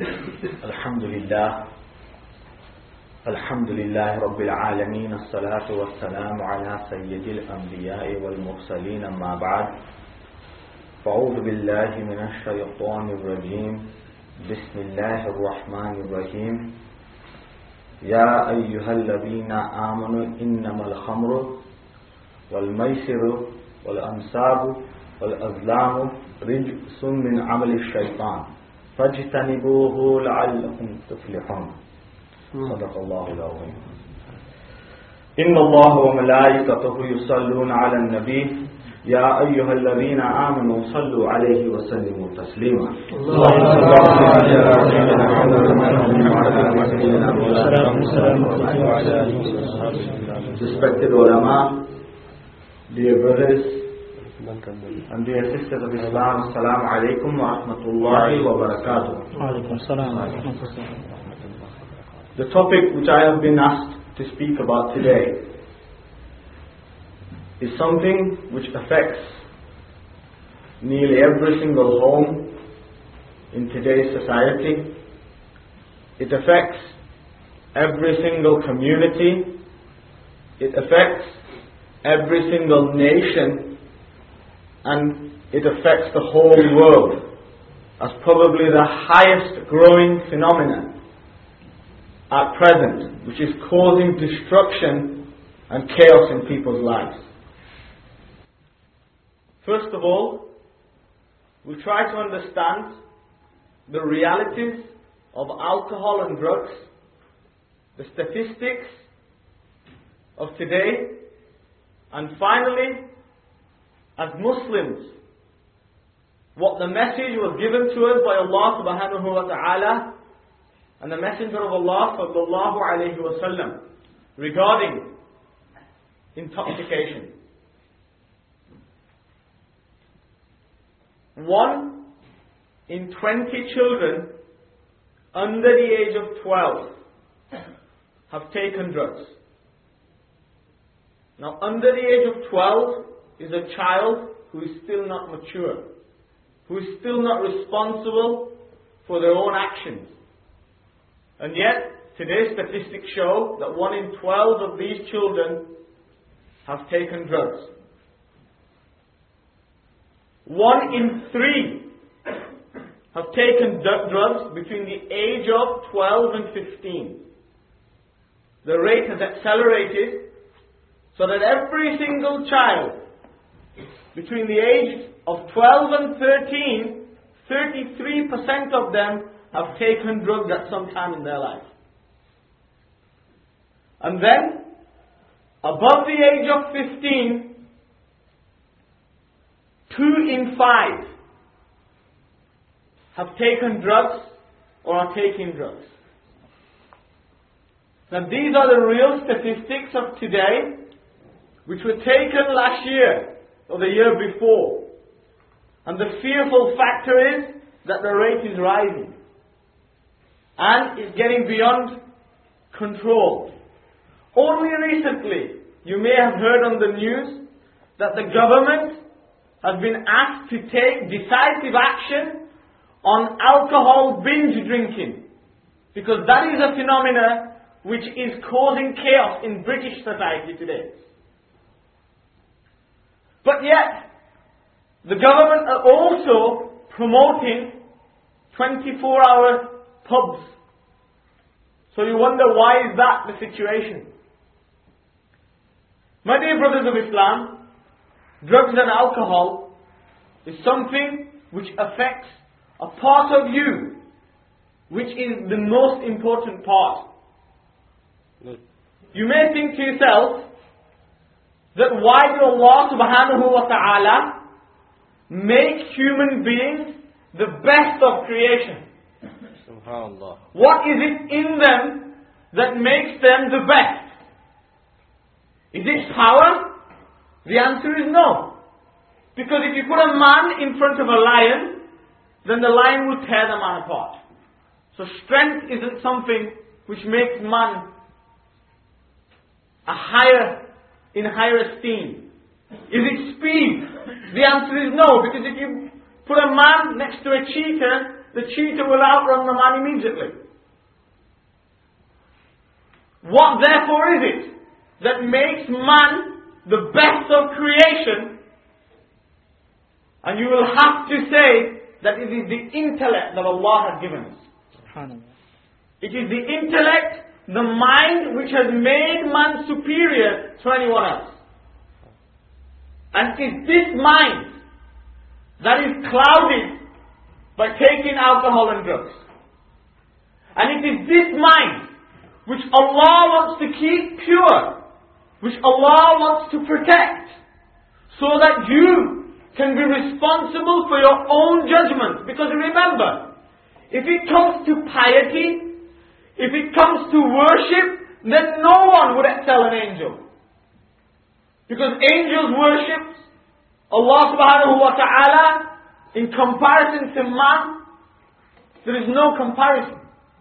الحمد لله رب العالمين الصلاة والسلام على سيد الأنبياء والمرسلين أما بعد فأعوذ بالله من الشيطان الرجيم بسم الله الرحمن الرحيم يا أيها الذين آمنوا إنما الخمر والميسر والأنصاب والأزلام رجس من عمل الشيطان فاجتنبوه لعلكم تفلحون صدق الله العظيم. إن الله وملائكته يصلون على النبي يا أيها الذين آمنوا صلوا عليه وسلموا تسليما. Respected ulama, dear brothers and dear sisters of Islam, Assalamu alaikum wa rahmatullahi wa barakatuh. The topic which I have been asked to speak about today is something which affects nearly every single home in today's society. It affects every single community. It affects every single nation, and it affects the whole world as probably the highest growing phenomenon at present, which is causing destruction and chaos in people's lives. First of all, we'll try to understand the realities of alcohol and drugs, the statistics of today, and finally, as Muslims, what the message was given to us by Allah subhanahu wa ta'ala and the Messenger of Allah sallallahu alayhi wa sallam regarding intoxication. 1 in 20 children under the age of 12 have taken drugs. Now, under the age of 12 is a child who is still not mature, who is still not responsible for their own actions. And yet, today's statistics show that 1 in 12 of these children have taken drugs. 1 in 3 have taken drugs between the age of 12 and 15. The rate has accelerated so that every single child between the age of 12 and 13, 33% of them have taken drugs at some time in their life. And then, above the age of 15, 2 in 5 have taken drugs or are taking drugs. Now these are the real statistics of today, which were taken last year or the year before. And the fearful factor is that the rate is rising and is getting beyond control. Only recently, you may have heard on the news that the government has been asked to take decisive action on alcohol binge drinking, because that is a phenomena which is causing chaos in British society today. But yet, the government are also promoting 24-hour pubs. So you wonder, why is that the situation? My dear brothers of Islam, drugs and alcohol is something which affects a part of you, which is the most important part. You may think to yourself that why did Allah subhanahu wa ta'ala make human beings the best of creation? SubhanAllah. What is it in them that makes them the best? Is it power? The answer is no. Because if you put a man in front of a lion, then the lion will tear the man apart. So strength isn't something which makes man in higher esteem. Is it speed? The answer is no, because if you put a man next to a cheetah, the cheetah will outrun the man immediately. What therefore is it that makes man the best of creation? And you will have to say that it is the intellect that Allah has given us. It is the intellect, the mind, which has made man superior to anyone else. And it is this mind that is clouded by taking alcohol and drugs. And it is this mind which Allah wants to keep pure, which Allah wants to protect, so that you can be responsible for your own judgment. Because remember, if it comes to piety, if it comes to worship, then no one would excel an angel. Because angels worship Allah subhanahu wa ta'ala in comparison to man. There is no comparison.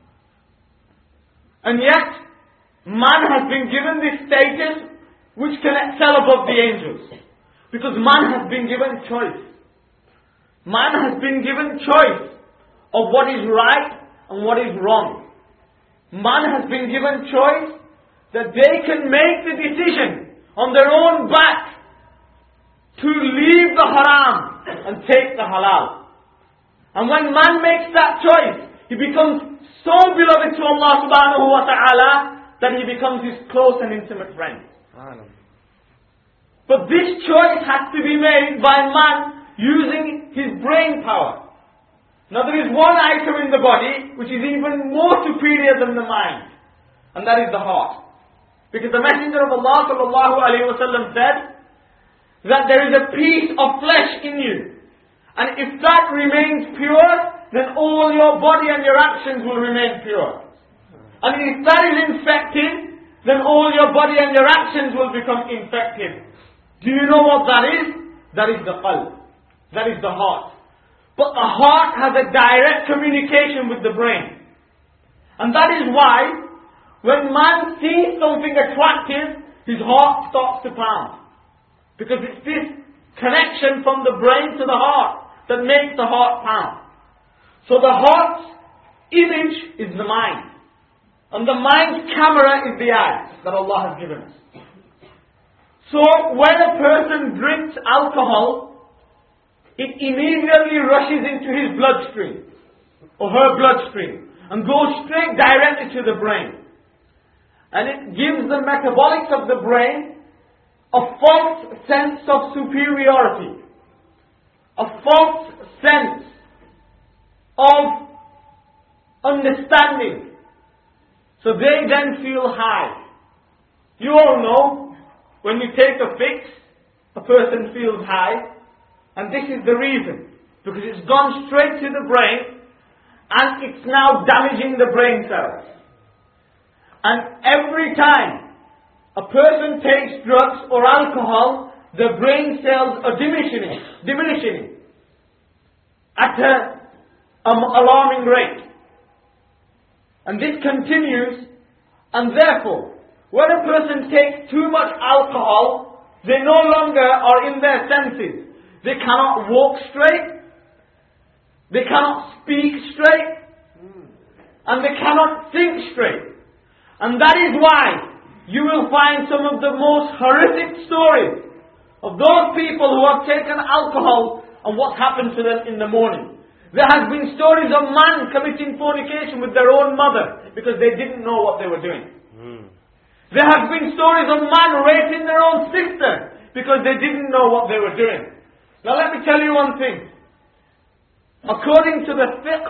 And yet, man has been given this status which can excel above the angels. Because man has been given choice. Man has been given choice of what is right and what is wrong. Man has been given choice that they can make the decision on their own back to leave the haram and take the halal. And when man makes that choice, he becomes so beloved to Allah subhanahu wa ta'ala that he becomes his close and intimate friend. But this choice has to be made by man using his brain power. Now there is one item in the body which is even more superior than the mind, and that is the heart. Because the Messenger of Allah sallallahu alaihi wasallam said that there is a piece of flesh in you, and if that remains pure, then all your body and your actions will remain pure. And if that is infected, then all your body and your actions will become infected. Do you know what that is? That is the qalb. That is the heart. But the heart has a direct communication with the brain. And that is why, when man sees something attractive, his heart starts to pound. Because it's this connection from the brain to the heart that makes the heart pound. So the heart's image is the mind. And the mind's camera is the eye that Allah has given us. So when a person drinks alcohol, it immediately rushes into his bloodstream, or her bloodstream, and goes straight directly to the brain. And it gives the metabolics of the brain a false sense of superiority, a false sense of understanding. So they then feel high. You all know, when you take a fix, a person feels high. And this is the reason. Because it's gone straight to the brain, and it's now damaging the brain cells. And every time a person takes drugs or alcohol, the brain cells are diminishing at an alarming rate. And this continues, and therefore, when a person takes too much alcohol, they no longer are in their senses. They cannot walk straight, they cannot speak straight, and they cannot think straight. And that is why you will find some of the most horrific stories of those people who have taken alcohol and what happened to them in the morning. There has been stories of man committing fornication with their own mother because they didn't know what they were doing. There have been stories of man raping their own sister because they didn't know what they were doing. Now let me tell you one thing. According to the fiqh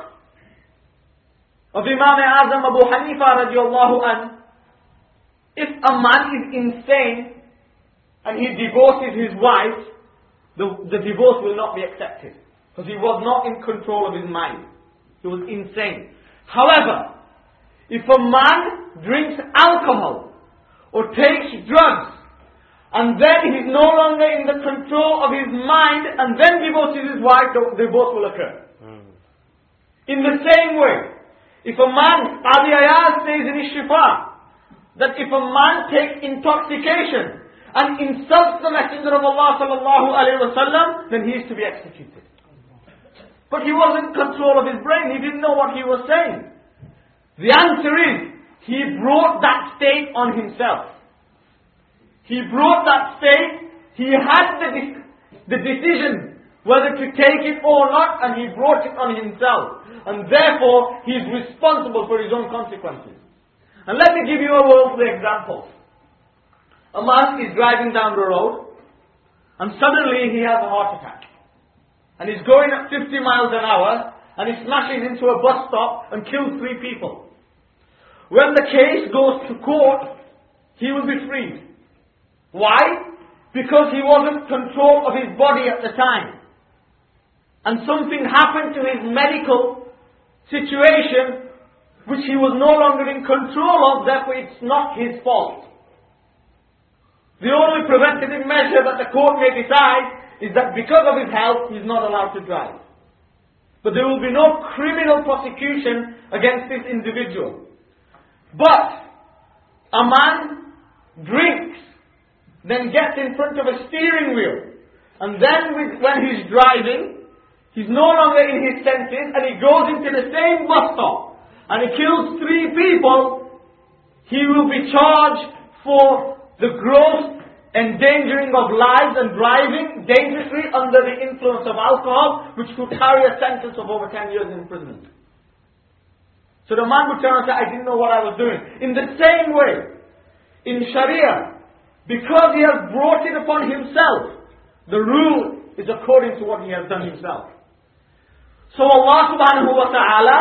of Imam Azam Abu Hanifa radiallahu anh, if a man is insane and he divorces his wife, the divorce will not be accepted. Because he was not in control of his mind. He was insane. However, if a man drinks alcohol or takes drugs, and then he's no longer in the control of his mind, and then divorces his wife, the divorce will occur. In the same way, if a man, Qadi Ayaz says in his Shifa, that if a man takes intoxication and insults the Messenger of Allah sallallahu alaihi wasallam, then he is to be executed. but he wasn't in control of his brain. He didn't know what he was saying. The answer is, he brought that state on himself. He brought that state, he had the decision whether to take it or not, and he brought it on himself. And therefore, he is responsible for his own consequences. And let me give you a worldly example. A man is driving down the road, and suddenly he has a heart attack. And he's going at 50 miles an hour, and he smashes into a bus stop and kills 3 people. When the case goes to court, he will be freed. Why? Because he wasn't in control of his body at the time. And something happened to his medical situation which he was no longer in control of, therefore it's not his fault. The only preventative measure that the court may decide is that because of his health, he's not allowed to drive. But there will be no criminal prosecution against this individual. But a man drinks, then gets in front of a steering wheel, and then when he's driving, he's no longer in his senses, and he goes into the same bus stop, and he kills 3 people, he will be charged for the gross endangering of lives and driving dangerously under the influence of alcohol, which could carry a sentence of over 10 years in prison. So the man would turn and say, I didn't know what I was doing. In the same way, in Sharia, because he has brought it upon himself, the rule is according to what he has done himself. So Allah subhanahu wa ta'ala,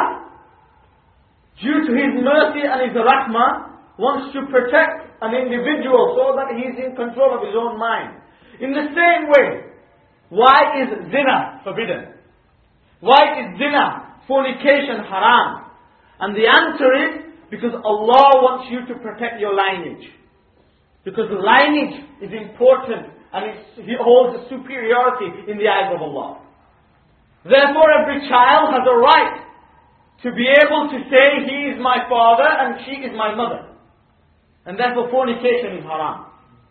due to His mercy and His rahmah, wants to protect an individual so that he is in control of his own mind. In the same way, why is zina forbidden? Why is zina, fornication, haram? And the answer is, because Allah wants you to protect your lineage. Because lineage is important and He holds a superiority in the eyes of Allah. Therefore every child has a right to be able to say, he is my father and she is my mother. And therefore fornication is haram.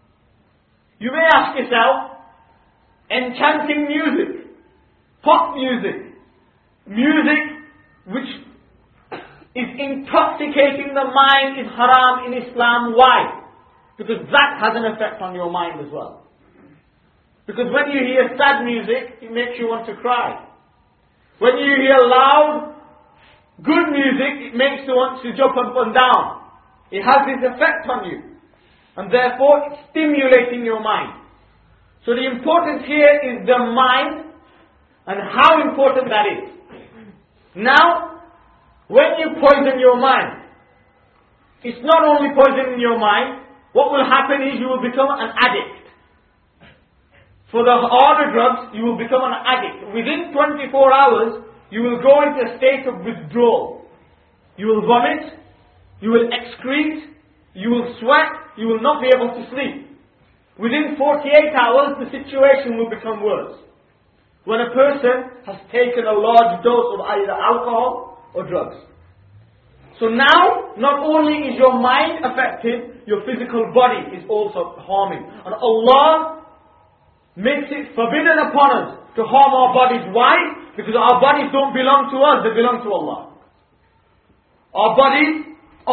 You may ask yourself, enchanting music, pop music, music which is intoxicating the mind is haram in Islam. Why? Because that has an effect on your mind as well. Because when you hear sad music, it makes you want to cry. When you hear loud, good music, it makes you want to jump up and down. It has this effect on you. And therefore, it's stimulating your mind. So the importance here is the mind and how important that is. Now, when you poison your mind, it's not only poisoning your mind, what will happen is you will become an addict. For the harder drugs, you will become an addict. Within 24 hours, you will go into a state of withdrawal. You will vomit, you will excrete, you will sweat, you will not be able to sleep. Within 48 hours, the situation will become worse. When a person has taken a large dose of either alcohol or drugs. So now, not only is your mind affected, your physical body is also harming. And Allah makes it forbidden upon us to harm our bodies. Why? Because our bodies don't belong to us, they belong to Allah. Our bodies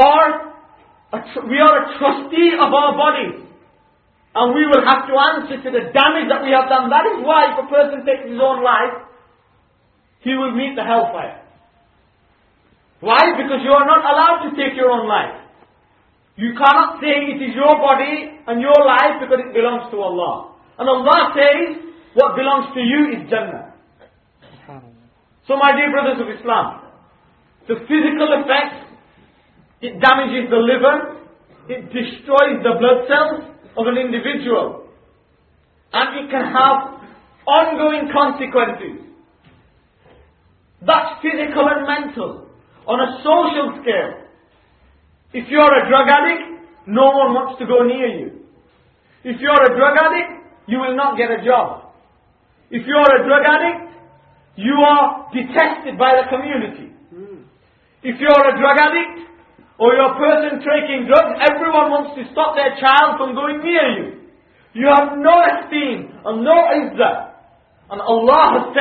we are a trustee of our bodies. And we will have to answer to the damage that we have done. That is why if a person takes his own life, he will meet the hellfire. Why? Because you are not allowed to take your own life. You cannot say it is your body and your life because it belongs to Allah. And Allah says, what belongs to you is Jannah. So my dear brothers of Islam, the physical effects, it damages the liver, it destroys the blood cells of an individual. And it can have ongoing consequences. That's physical and mental. On a social scale, if you're a drug addict, no one wants to go near you. If you're a drug addict, you will not get a job. If you're a drug addict, you are detested by the community. If you're a drug addict, or you're a person taking drugs, everyone wants to stop their child from going near you. You have no esteem and no izzah. And Allah has said,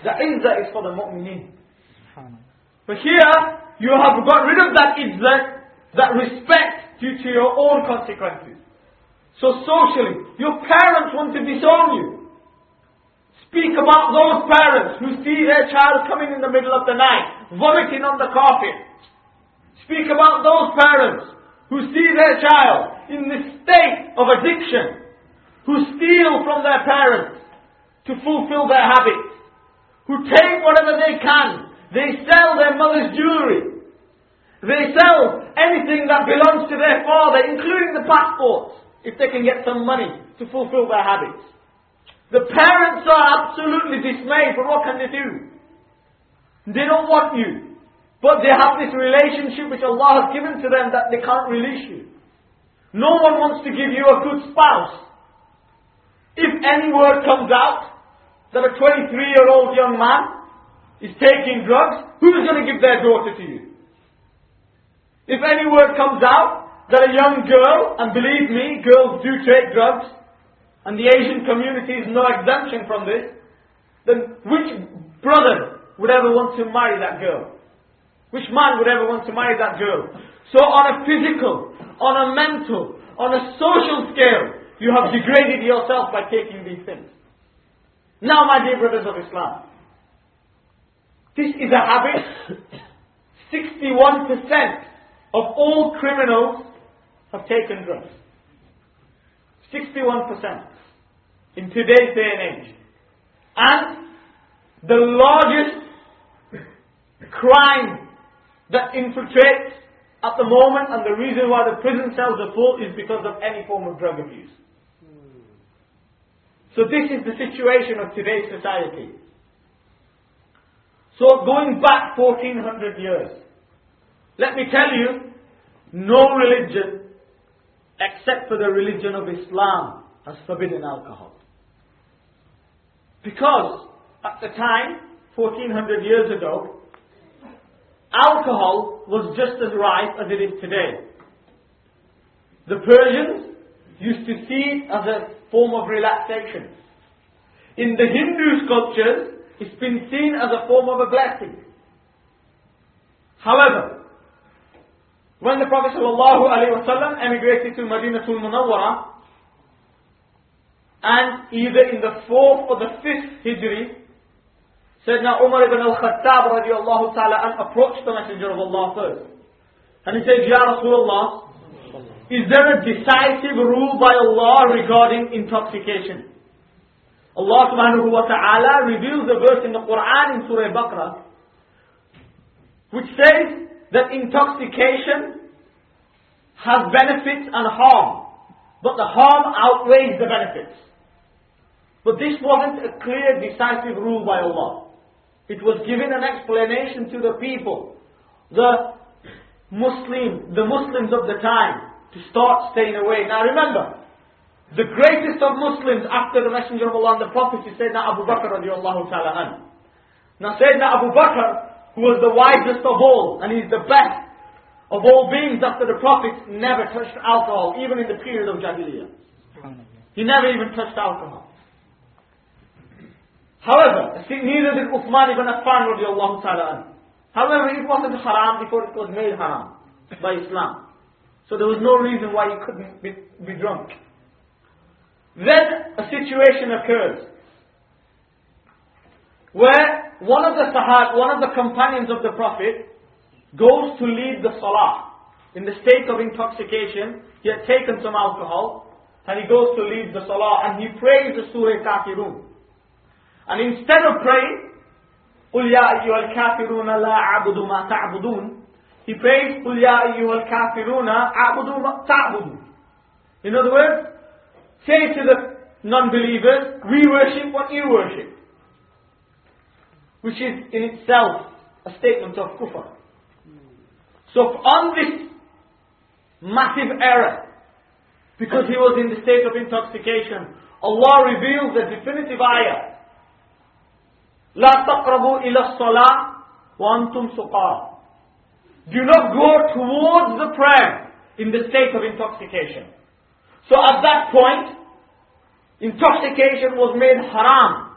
The izzah is for the mu'mineen. But here, you have got rid of that izzah, that respect due to your own consequences. So socially, your parents want to disown you. Speak about those parents who see their child coming in the middle of the night, vomiting on the carpet. Speak about those parents who see their child in this state of addiction, who steal from their parents to fulfill their habits, who take whatever they can. They sell their mother's jewelry. They sell anything that belongs to their father, including the passports, if they can get some money to fulfill their habits. The parents are absolutely dismayed, but what can they do? They don't want you. But they have this relationship which Allah has given to them that they can't release you. No one wants to give you a good spouse. If any word comes out that a 23-year-old young man is taking drugs, who's going to give their daughter to you? If any word comes out that a young girl, and believe me, girls do take drugs, and the Asian community is no exemption from this, then which brother would ever want to marry that girl? Which man would ever want to marry that girl? So on a physical, on a mental, on a social scale, you have degraded yourself by taking these things. Now, my dear brothers of Islam, this is a habit. 61% of all criminals have taken drugs. 61% in today's day and age. And the largest crime that infiltrates at the moment, and the reason why the prison cells are full, is because of any form of drug abuse. So this is the situation of today's society. So going back 1400 years, let me tell you, no religion except for the religion of Islam has forbidden alcohol. Because at the time, 1400 years ago, alcohol was just as rife as it is today. The Persians used to see it as a form of relaxation. In the Hindu sculptures, it's been seen as a form of a blessing. However, when the Prophet ﷺ emigrated to Madinatul Munawwara, and either in the 4th or the 5th Hijri, Sayyidina Umar ibn al-Khattab radiallahu ta'ala approached the Messenger of Allah first. And he said, Ya Rasulullah, is there a decisive rule by Allah regarding intoxication? Allah subhanahu wa ta'ala reveals a verse in the Quran in Surah Baqarah, which says that intoxication has benefits and harm, but the harm outweighs the benefits. But this wasn't a clear, decisive rule by Allah. It was given an explanation to the people, the Muslims of the time, to start staying away. Now remember, the greatest of Muslims after the Messenger of Allah and the Prophet is Sayyidina Abu Bakr radiallahu ta'ala anhu. Now Sayyidina Abu Bakr, who was the wisest of all, and he's the best of all beings after the Prophet, never touched alcohol, even in the period of Jahiliyyah. He never even touched alcohol. However, neither did Uthman ibn Affan radiallahu ta'ala anhu. However, it wasn't haram before it was made haram by Islam. So there was no reason why he couldn't be drunk. Then a situation occurs where one of the companions of the Prophet goes to lead the salah in the state of intoxication. He had taken some alcohol and he goes to lead the salah and he prays the Surah Kafirun. And instead of praying, قُلْ يَا أَيُّهَا الْكَافِرُونَ لَا أَعْبُدُ مَا تَعْبُدُونَ, he prays قُلْ يَا أَيُّهَا الْكَافِرُونَ أَعْبُدُ مَا تَعْبُدُونَ. In other words, say to the non-believers, we worship what you worship. Which is in itself a statement of kufr. So on this massive error, because he was in the state of intoxication, Allah reveals the definitive ayah. لا تقربوا إلى الصلاة وأنتم سقارى. Do not go towards the prayer in the state of intoxication. So at that point, intoxication was made haram.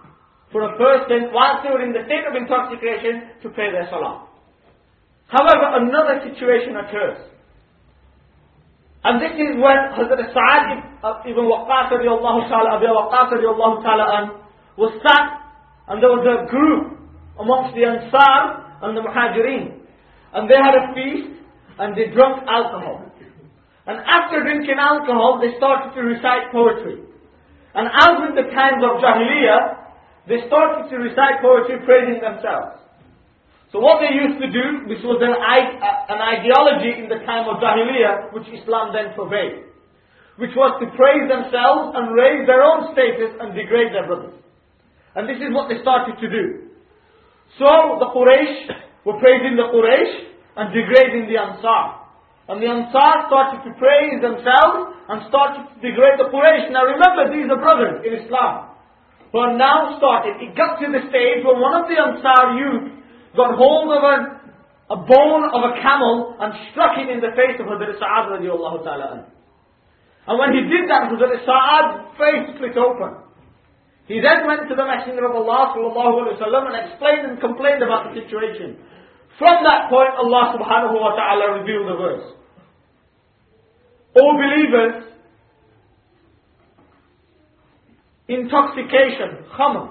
for a person, whilst they were in the state of intoxication, to pray their salah. However, another situation occurs. And this is when Hazrat Sa'ad ibn Waqqas radiallahu ta'ala, Abi Waqqas radiallahu ta'ala was sat, and there was a group amongst the Ansar and the Muhajirin. And they had a feast, and they drank alcohol. And after drinking alcohol, they started to recite poetry. And as with the times of Jahiliyyah, they started to recite poetry praising themselves. So what they used to do, which was an ideology in the time of Jahiliyyah, which Islam then forbade, which was to praise themselves and raise their own status and degrade their brothers. And this is what they started to do. So the Quraysh were praising the Quraysh and degrading the Ansar. And the Ansar started to praise themselves and started to degrade the Quraysh. Now remember, these are brothers in Islam. But now it got to the stage where one of the Ansar youth got hold of a bone of a camel and struck it in the face of Hazrat Sa'ad radiallahu ta'ala. And when he did that, Hazrat Sa'ad's face split open. He then went to the Messenger of Allah sallallahu alaihi wasallam and explained and complained about the situation. From that point, Allah subhanahu wa ta'ala revealed the verse. O believers, intoxication, khamr,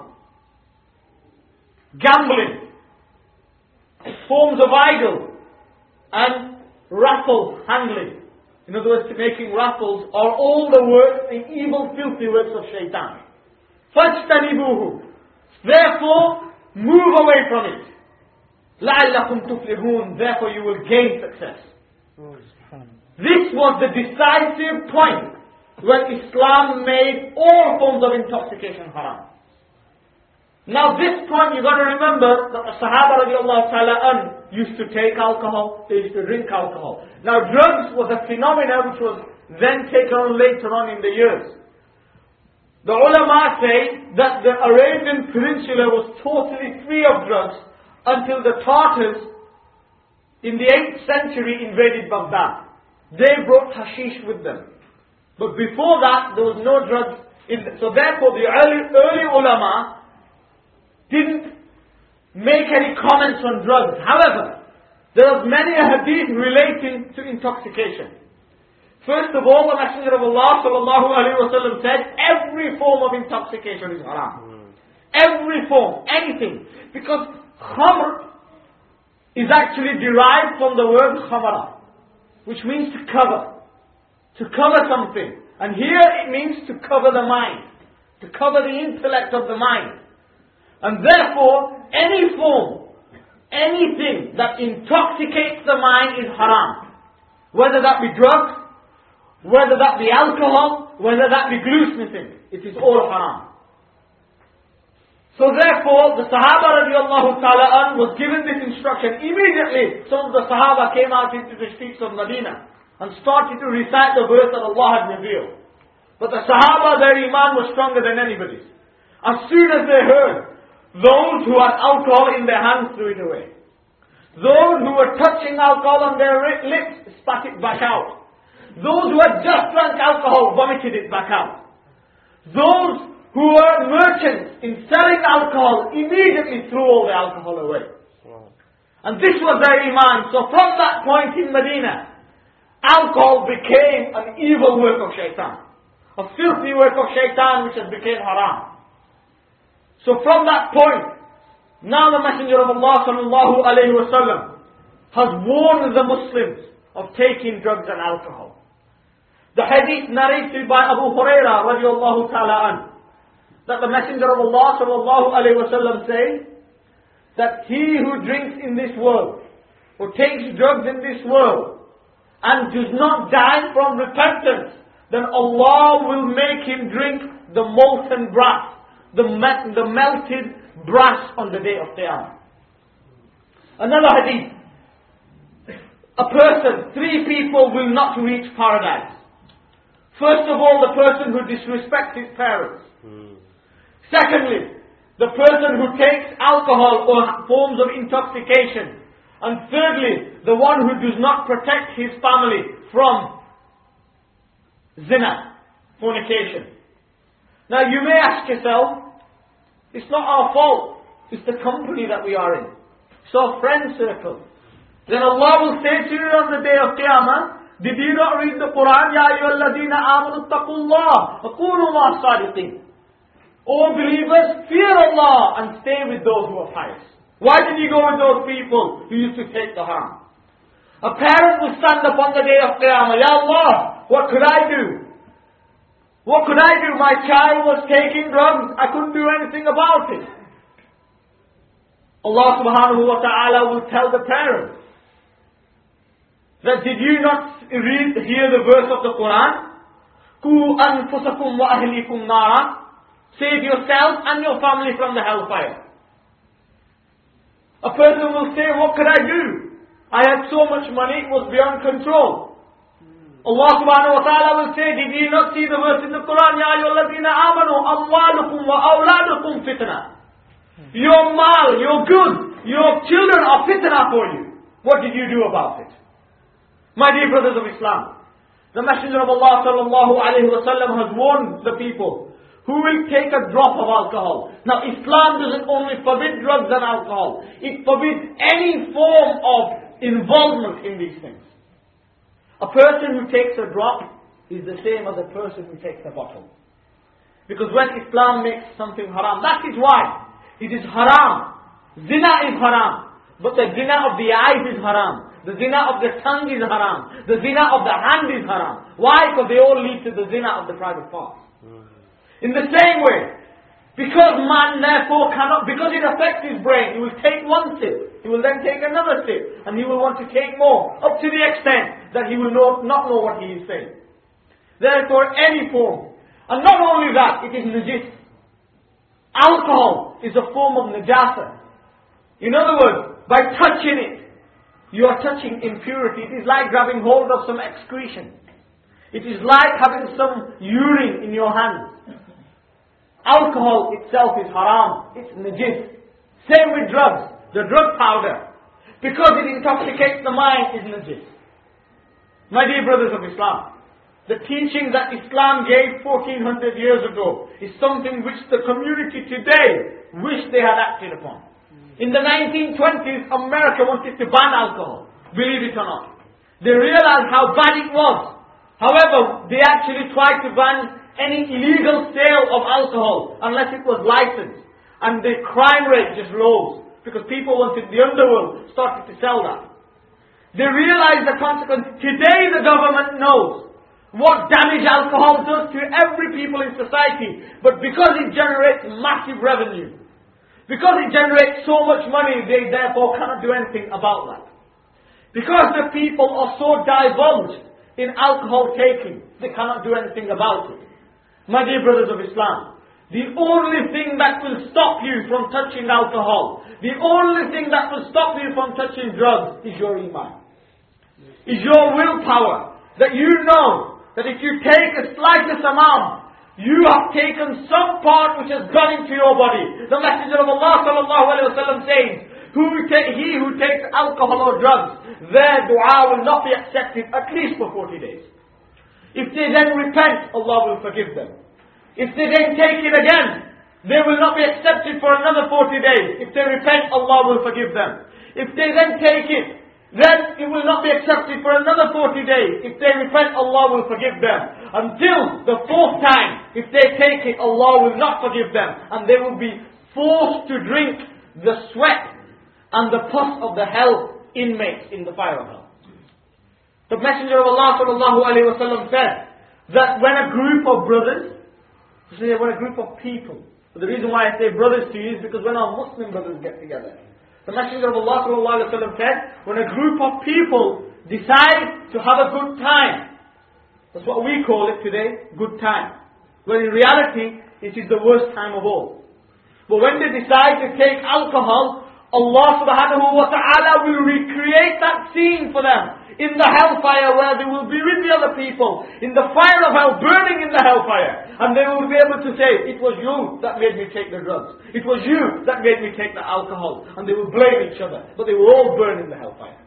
gambling, forms of idol, and raffle handling. In other words, making raffles are all the works, the evil, filthy works of shaitan. فَاجْتَنِبُوهُ. Therefore, move away from it. لَعَلَّكُمْ تُفْلِحُونَ. Therefore you will gain success. This was the decisive point when Islam made all forms of intoxication haram. Now this point you got to remember that the Sahaba radiallahu ta'ala used to take alcohol, they used to drink alcohol. Now drugs was a phenomenon which was then taken on later on in the years. The ulama say that the Arabian Peninsula was totally free of drugs until the Tartars in the 8th century invaded Baghdad. They brought hashish with them. But before that, there was no drugs. So therefore, the early ulama didn't make any comments on drugs. However, there are many hadith relating to intoxication. First of all, the Messenger of Allah sallallahu alaihi wasallam said, every form of intoxication is haram. Every form, anything. Because khamr is actually derived from the word khamara, which means to cover. To cover something. And here it means to cover the mind. To cover the intellect of the mind. And therefore, any form, anything that intoxicates the mind is haram. Whether that be drugs, whether that be alcohol, whether that be glue-smithing, it is all haram. So therefore, the Sahaba radiallahu ta'ala was given this instruction. Immediately, some of the Sahaba came out into the streets of Medina and started to recite the verse that Allah had revealed. But the Sahaba, their iman was stronger than anybody's. As soon as they heard, those who had alcohol in their hands threw it away. Those who were touching alcohol on their lips spat it back out. Those who had just drank alcohol vomited it back out. Those who were merchants in selling alcohol immediately threw all the alcohol away. And this was their iman. So from that point in Medina, alcohol became an evil work of shaitan. A filthy work of shaitan which has become haram. So from that point, now the Messenger of Allah sallallahu alayhi wa sallam has warned the Muslims of taking drugs and alcohol. The hadith narrated by Abu Hurairah radiallahu ta'ala an, that the Messenger of Allah sallallahu alayhi wa sallam says, that he who drinks in this world, or takes drugs in this world, and does not die from repentance, then Allah will make him drink the molten brass, the melted brass on the day of Qiyamah. Another hadith. A person, 3 people will not reach paradise. First of all, the person who disrespects his parents. Secondly, the person who takes alcohol or forms of intoxication. And thirdly, the one who does not protect his family from zina, fornication. Now you may ask yourself, It's not our fault. It's the company that we are in. It's our friend circle. Then Allah will say to you on the day of Qiyamah, did you not read the Quran? Ya ayyuhalladhina amanu taqullah wa kunu ma'as sadiqin. O believers, fear Allah and stay with those who are pious. Why did you go with those people who used to take the harm? A parent will stand up on the day of Qiyamah, Ya Allah, what could I do? What could I do? My child was taking drugs. I couldn't do anything about it. Allah subhanahu wa ta'ala will tell the parent that did you not hear the verse of the Quran? Ku anfusakum wa ahlikum nara. Save yourself and your family from the hellfire. A person will say, what could I do? I had so much money, it was beyond control. Allah subhanahu wa ta'ala will say, did you not see the verse in the Quran? Ya ayyuhalladhina amanu amwalukum wa awladukum fitna. Your mal, your goods, your children are fitna for you. What did you do about it? My dear brothers of Islam, the Messenger of Allah sallallahu alayhi wa sallam has warned the people who will take a drop of alcohol. Now Islam doesn't only forbid drugs and alcohol. It forbids any form of involvement in these things. A person who takes a drop is the same as a person who takes a bottle. Because when Islam makes something haram, that is why it is haram. Zina is haram. But the zina of the eyes is haram. The zina of the tongue is haram. The zina of the hand is haram. Why? Because they all lead to the zina of the private parts. In the same way, because man therefore cannot, because it affects his brain, he will take one sip, he will then take another sip, and he will want to take more, up to the extent that he will not know what he is saying. Therefore, any form, and not only that, it is najis. Alcohol is a form of najasa. In other words, by touching it, you are touching impurity. It is like grabbing hold of some excretion. It is like having some urine in your hand. Alcohol itself is haram. It's najis. Same with drugs. The drug powder, because it intoxicates the mind, is najis. My dear brothers of Islam, the teaching that Islam gave 1400 years ago is something which the community today wish they had acted upon. In the 1920s, America wanted to ban alcohol. Believe it or not. They realized how bad it was. However, they actually tried to ban any illegal sale of alcohol unless it was licensed. And the crime rate just rose because people wanted, the underworld started to sell that. They realized the consequence. Today the government knows what damage alcohol does to every people in society. But because it generates massive revenue, because it generates so much money, they therefore cannot do anything about that. Because the people are so divulged in alcohol taking, they cannot do anything about it. My dear brothers of Islam, the only thing that will stop you from touching alcohol, the only thing that will stop you from touching drugs is your iman. Is your willpower. That you know that if you take a slightest amount, you have taken some part which has gone into your body. The Messenger of Allah sallallahu alaihi wasallam says, he who takes alcohol or drugs, their dua will not be accepted at least for 40 days. If they then repent, Allah will forgive them. If they then take it again, they will not be accepted for another 40 days. If they repent, Allah will forgive them. If they then take it, then it will not be accepted for another 40 days. If they repent, Allah will forgive them. Until the fourth time, if they take it, Allah will not forgive them. And they will be forced to drink the sweat and the pus of the hell inmates in the fire of hell. The Messenger of Allah sallallahu alaihi wasallam said that when a group of brothers, when a group of people, but the reason why I say brothers to you is because when our Muslim brothers get together, the Messenger of Allah sallallahu alaihi wasallam said, when a group of people decide to have a good time, that's what we call it today, good time. When in reality, it is the worst time of all. But when they decide to take alcohol, Allah subhanahu wa ta'ala will recreate that scene for them in the hellfire where they will be with the other people in the fire of hell, burning in the hellfire, and they will be able to say, it was you that made me take the drugs, it was you that made me take the alcohol, and they will blame each other, but they will all burn in the hellfire.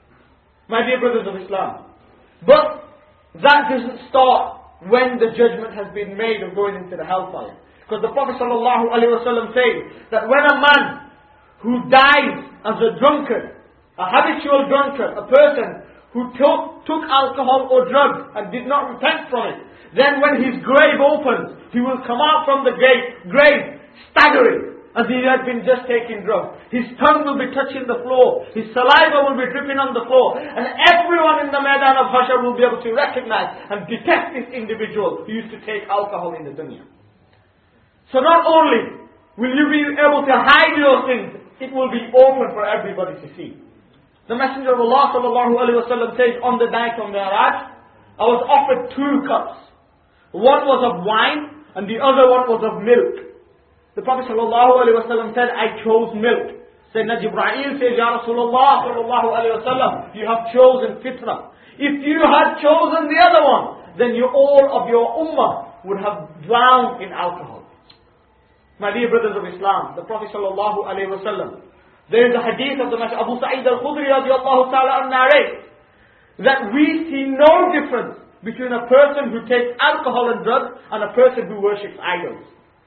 My dear brothers of Islam, but that doesn't start when the judgment has been made of going into the hellfire. Because the Prophet ﷺ says that when a man who dies as a drunkard, a habitual drunkard, a person who took alcohol or drugs and did not repent from it, then when his grave opens, he will come out from the grave staggering, as he had been just taking drugs. His tongue will be touching the floor. His saliva will be dripping on the floor. And everyone in the Maidan of Hashar will be able to recognize and detect this individual who used to take alcohol in the dunya. So not only will you be able to hide your sins, it will be open for everybody to see. The Messenger of Allah ﷺ says, on the night of Mi'raj, I was offered 2 cups. One was of wine and the other one was of milk. The Prophet ﷺ said, I chose milk. Sayyidina Jibreel says, Ya Rasulullah ﷺ, you have chosen fitra. If you had chosen the other one, then all of your ummah would have drowned in alcohol. My dear brothers of Islam, the Prophet ﷺ, there is a hadith of the Messenger, Abu Sa'id al-Khudri radiallahu ta'ala narrates, that we see no difference between a person who takes alcohol and drugs and a person who worships idols.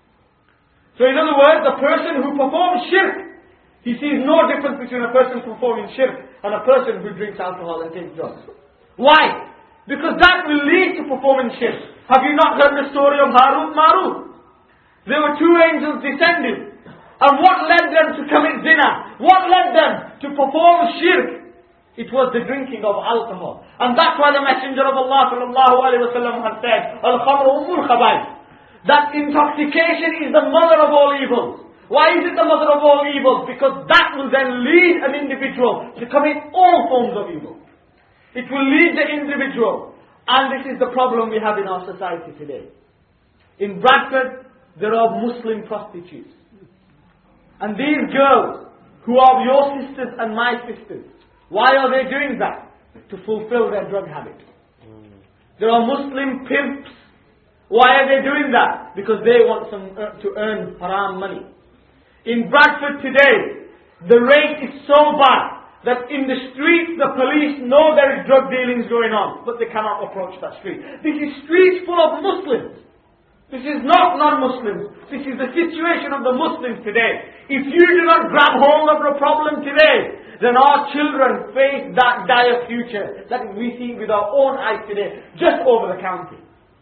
So in other words, the person who performs shirk, he sees no difference between a person performing shirk and a person who drinks alcohol and takes drugs. Why? Because that will lead to performing shirk. Have you not heard the story of Harut Marut? There were 2 angels descending. And what led them to commit zina? What led them to perform shirk? It was the drinking of alcohol. And that's why the Messenger of Allah ﷺ has said, Al-Khamru Ummul Khaba'ith, that intoxication is the mother of all evils. Why is it the mother of all evils? Because that will then lead an individual to commit all forms of evil. It will lead the individual. And this is the problem we have in our society today. In Bradford, there are Muslim prostitutes. And these girls, who are your sisters and my sisters, why are they doing that? To fulfill their drug habit. There are Muslim pimps. Why are they doing that? Because they want to earn haram money. In Bradford today, the rate is so bad that in the streets the police know there is drug dealings going on, but they cannot approach that street. This is streets full of Muslims. This is not non-Muslims. This is the situation of the Muslims today. If you do not grab hold of the problem today, then our children face that dire future that we see with our own eyes today, just over the county.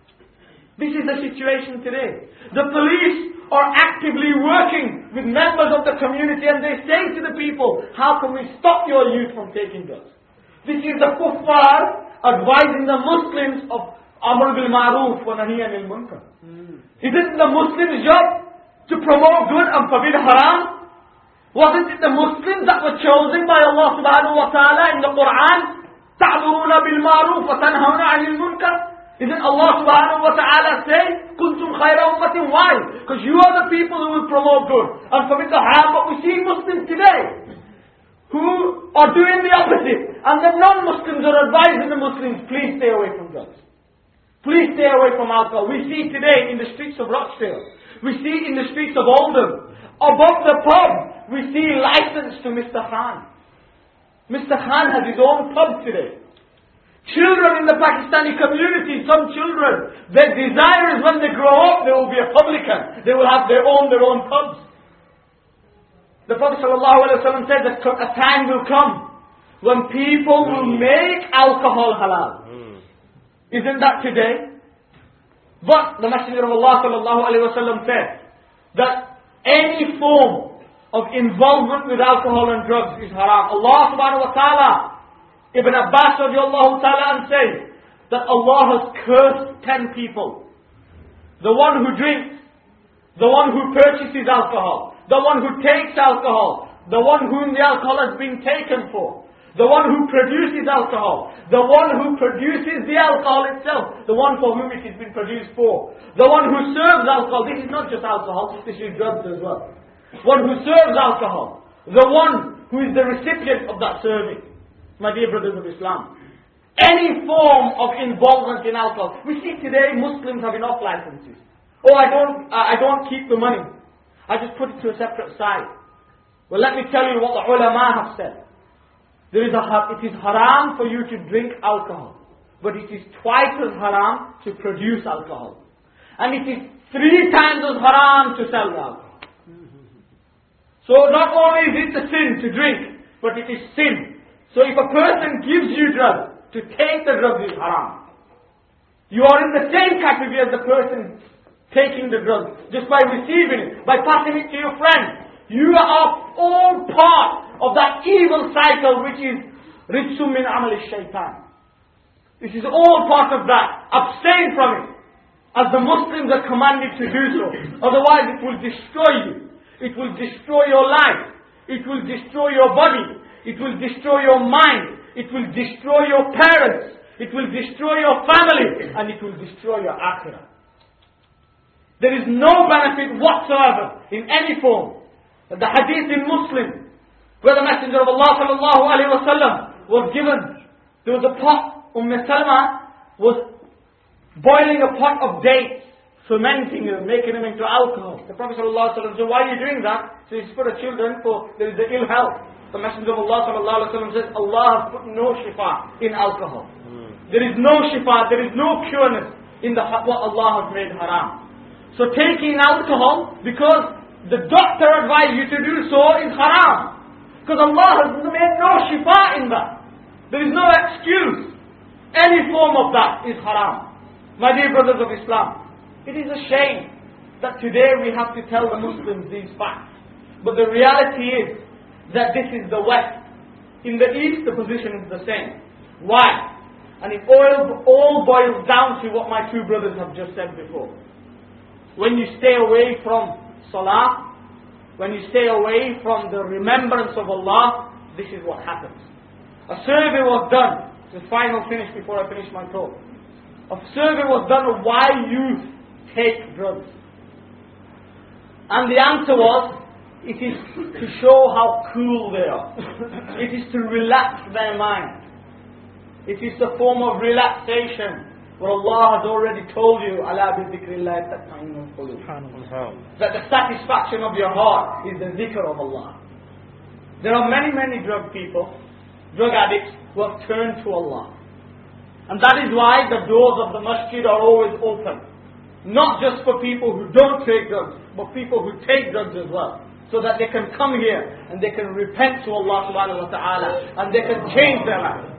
This is the situation today. The police are actively working with members of the community and they say to the people, how can we stop your youth from taking drugs? This is the kuffar advising the Muslims of Amr bil Ma'ruf wa Nahy anil Munkar. Isn't the Muslims' job to promote good and forbid haram? Wasn't it the Muslims that were chosen by Allah subhanahu wa ta'ala in the Quran? تَعْمُرُونَ بِالْمَعْرُوفِ وَتَنْهَوْنَ عَنِ الْمُنْكَرِ. Isn't Allah subhanahu wa ta'ala say, كُنْتُمْ خَيْرَ أُمَّةٍ? Why? Because you are the people who will promote good and forbid the haram. But we see Muslims today who are doing the opposite. And the non-Muslims are advising the Muslims, please stay away from drugs. Please stay away from alcohol. We see today in the streets of Rochdale. We see in the streets of Oldham. Above the pub, we see license to Mr. Khan. Mr. Khan has his own pub today. Children in the Pakistani community, some children, their desire is when they grow up, they will be a publican. They will have their own pubs. The Prophet ﷺ said that a time will come when people will make alcohol halal. Isn't that today? But the Messenger of Allah ﷺ said that any form of involvement with alcohol and drugs is haram. Allah subhanahu wa ta'ala, Ibn Abbas radiallahu ta'ala says that Allah has cursed 10 people. The one who drinks, the one who purchases alcohol, the one who takes alcohol, the one whom the alcohol has been taken for, the one who produces alcohol, the one who produces the alcohol itself, the one for whom it has been produced for, the one who serves alcohol. This is not just alcohol, this is drugs as well. One who serves alcohol, the one who is the recipient of that serving. My dear brothers of Islam, any form of involvement in alcohol. We see today Muslims having off licenses. Oh, I don't keep the money. I just put it to a separate side. Well, let me tell you what the ulama have said. It is haram for you to drink alcohol, but it is twice as haram to produce alcohol. And it is 3 times as haram to sell the alcohol. So not only is it a sin to drink, but it is sin. So if a person gives you drugs, to take the drugs is haram. You are in the same category as the person taking the drugs, just by receiving it, by passing it to your friend. You are all part of that evil cycle which is rijsum min amal shaitan. This is all part of that. Abstain from it, as the Muslims are commanded to do so. Otherwise it will destroy you. It will destroy your life. It will destroy your body. It will destroy your mind. It will destroy your parents. It will destroy your family. And it will destroy your akhirah. There is no benefit whatsoever in any form. The hadith in Muslim, where the Messenger of Allah sallallahu alaihi wasallam was given, there was a pot, Salma was boiling a pot of dates, fermenting them, making them into alcohol. The Prophet sallallahu alaihi wasallam said, why are you doing that? So it's for the children, for there is the ill health. The Messenger of Allah sallallahu alaihi wasallam says, Allah has put no shifa in alcohol. There is no shifa, there is no cureness in what Allah has made haram. So taking alcohol, because the doctor advised you to do so, is haram. Because Allah has made no shifa in that. There is no excuse. Any form of that is haram. My dear brothers of Islam, it is a shame that today we have to tell the Muslims these facts. But the reality is that this is the West. In the East, the position is the same. Why? And it all boils down to what my 2 brothers have just said before. When you stay away from Salah, when you stay away from the remembrance of Allah, this is what happens. A survey was done, the final finish before I finish my talk. A survey was done of why youth take drugs. And the answer was, it is to show how cool they are. It is to relax their mind. It is a form of relaxation. Where Allah has already told you, Ala bi dhikrillah tatma'innul qulub. That the satisfaction of your heart is the dhikr of Allah. There are many, many drug people, drug addicts, who have turned to Allah. And that is why the doors of the masjid are always open. Not just for people who don't take drugs, but people who take drugs as well. So that they can come here and they can repent to Allah subhanahu wa ta'ala and they can change their life.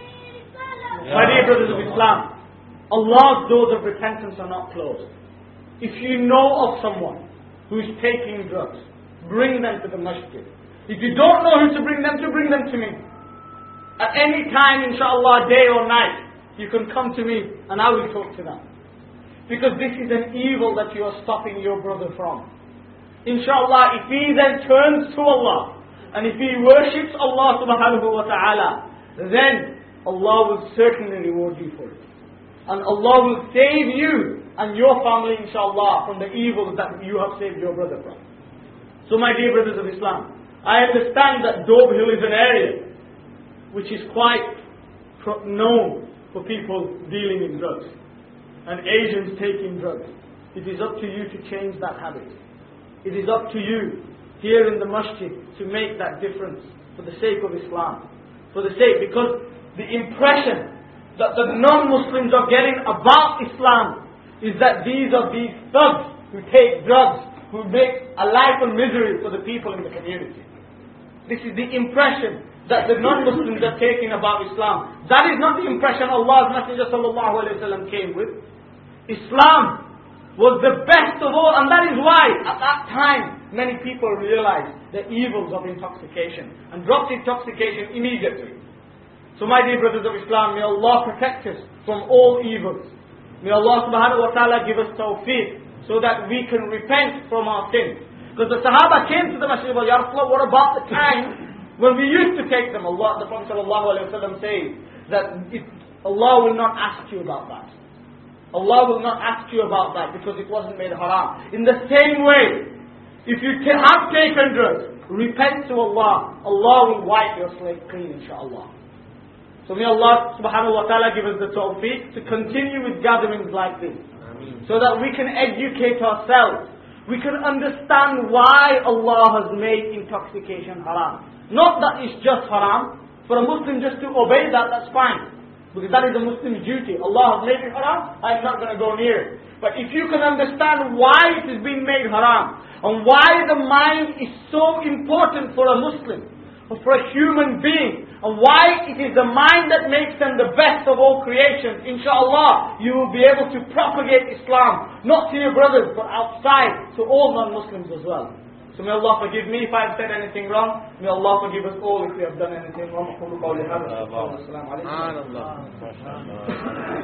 My dear brothers of Islam, Allah's doors of repentance are not closed. If you know of someone who is taking drugs, bring them to the masjid. If you don't know who to bring them to me. At any time, inshallah, day or night, you can come to me and I will talk to them. Because this is an evil that you are stopping your brother from. Inshallah, if he then turns to Allah, and if he worships Allah subhanahu wa ta'ala, then Allah will certainly reward you for it. And Allah will save you and your family, inshallah, from the evils that you have saved your brother from. So my dear brothers of Islam, I understand that Dobe Hill is an area which is quite known for people dealing in drugs and Asians taking drugs. It is up to you to change that habit. It is up to you here in the masjid to make that difference for the sake of Islam. For the sake, because the impression that the non-Muslims are getting about Islam is that these are these thugs who take drugs, who make a life of misery for the people in the community. This is the impression that the non-Muslims are taking about Islam. That is not the impression Allah's Messenger sallallahu alaihi wasallam came with. Islam was the best of all, and that is why at that time many people realized the evils of intoxication and dropped intoxication immediately. So my dear brothers of Islam, may Allah protect us from all evils. May Allah subhanahu wa ta'ala give us tawfiq so that we can repent from our sins. Because the Sahaba came to the Masjid of Ya Rasulullah, what about the time when we used to take them? The Prophet sallallahu alaihi wasallam says that Allah will not ask you about that. Allah will not ask you about that because it wasn't made haram. In the same way, if you have taken drugs, repent to Allah. Allah will wipe your slate clean, inshallah. So may Allah subhanahu wa ta'ala give us the tawfiq to continue with gatherings like this. Ameen. So that we can educate ourselves. We can understand why Allah has made intoxication haram. Not that it's just haram. For a Muslim just to obey that, that's fine. Because that is a Muslim's duty. Allah has made it haram, I'm not going to go near it. But if you can understand why it has been made haram, and why the mind is so important for a Muslim, or for a human being, and why it is the mind that makes them the best of all creations, inshallah, you will be able to propagate Islam, not to your brothers, but outside, to all non-Muslims as well. So may Allah forgive me if I have said anything wrong. May Allah forgive us all if we have done anything wrong.